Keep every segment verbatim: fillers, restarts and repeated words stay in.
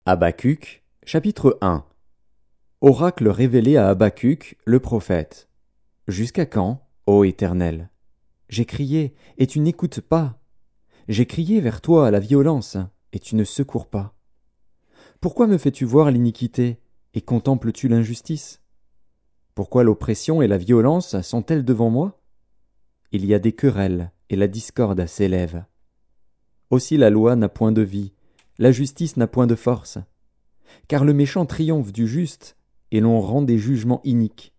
Habacuc, chapitre un. Oracle révélé à Habacuc, le prophète. Jusqu'à quand, ô Éternel? J'ai crié, et tu n'écoutes pas. J'ai crié vers toi à la violence, et tu ne secours pas. Pourquoi me fais-tu voir l'iniquité, et contemples-tu l'injustice? Pourquoi l'oppression et la violence sont-elles devant moi? Il y a des querelles, et la discorde s'élève. Aussi la loi n'a point de vie, la justice n'a point de force. Car le méchant triomphe du juste, et l'on rend des jugements iniques.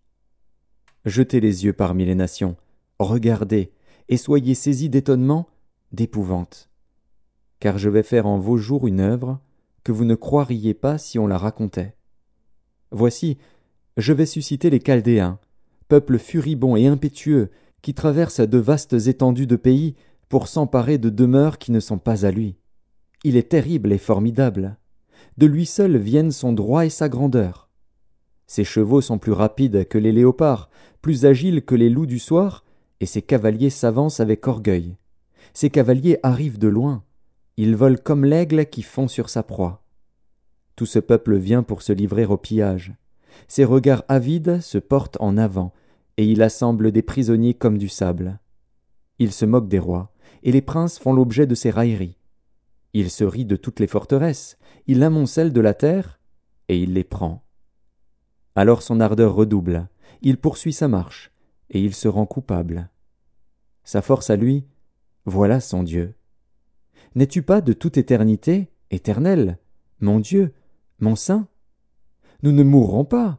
Jetez les yeux parmi les nations, regardez, et soyez saisis d'étonnement, d'épouvante. Car je vais faire en vos jours une œuvre que vous ne croiriez pas si on la racontait. Voici, je vais susciter les Chaldéens, peuple furibond et impétueux, qui traverse de vastes étendues de pays pour s'emparer de demeures qui ne sont pas à lui. Il est terrible et formidable. De lui seul viennent son droit et sa grandeur. Ses chevaux sont plus rapides que les léopards, plus agiles que les loups du soir, et ses cavaliers s'avancent avec orgueil. Ses cavaliers arrivent de loin. Ils volent comme l'aigle qui fond sur sa proie. Tout ce peuple vient pour se livrer au pillage. Ses regards avides se portent en avant, et il assemble des prisonniers comme du sable. Il se moque des rois, et les princes font l'objet de ses railleries. Il se rit de toutes les forteresses, il amoncelle de la terre, et il les prend. Alors son ardeur redouble, il poursuit sa marche, et il se rend coupable. Sa force à lui, voilà son Dieu. N'es-tu pas de toute éternité, éternel, mon Dieu, mon Saint? Nous ne mourrons pas.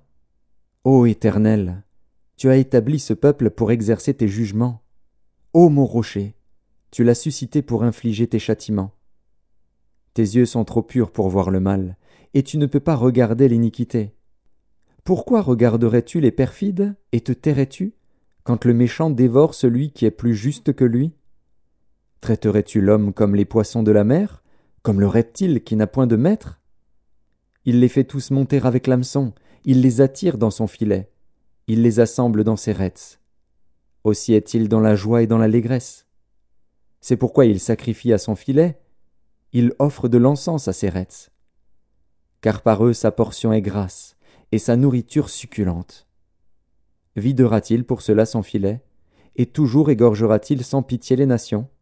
Ô Éternel, tu as établi ce peuple pour exercer tes jugements. Ô mon rocher, tu l'as suscité pour infliger tes châtiments. Tes yeux sont trop purs pour voir le mal, et tu ne peux pas regarder l'iniquité. Pourquoi regarderais-tu les perfides, et te tairais-tu, quand le méchant dévore celui qui est plus juste que lui? Traiterais-tu l'homme comme les poissons de la mer, comme le reptile qui n'a point de maître? Il les fait tous monter avec l'hameçon, il les attire dans son filet, il les assemble dans ses rets. Aussi est-il dans la joie et dans l'allégresse. C'est pourquoi il sacrifie à son filet, il offre de l'encens à ses rets. Car par eux sa portion est grasse, et sa nourriture succulente. Videra-t-il pour cela son filet, et toujours égorgera-t-il sans pitié les nations?